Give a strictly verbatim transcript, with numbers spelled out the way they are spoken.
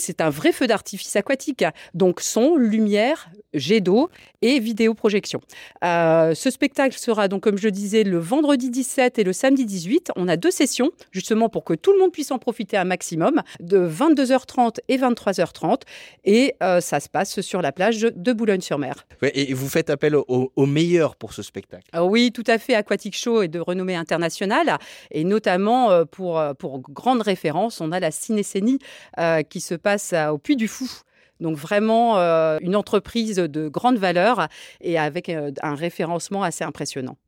C'est un vrai feu d'artifice aquatique, donc son, lumière, jet d'eau et vidéoprojection. Euh, ce spectacle sera donc, comme je le disais, le vendredi dix-sept et le samedi dix-huit. On a deux sessions, justement pour que tout le monde puisse en profiter un maximum, de vingt-deux heures trente et vingt-trois heures trente. Et euh, ça se passe sur la plage de Boulogne-sur-Mer. Ouais, et vous faites appel aux, aux meilleurs pour ce spectacle. Euh, oui, tout à fait. Aquatic Show est de renommée internationale. Et notamment, euh, pour, pour grande référence, on a la Cinécénie euh, qui se passe au Puy du Fou. Donc vraiment euh, une entreprise de grande valeur et avec euh, un référencement assez impressionnant.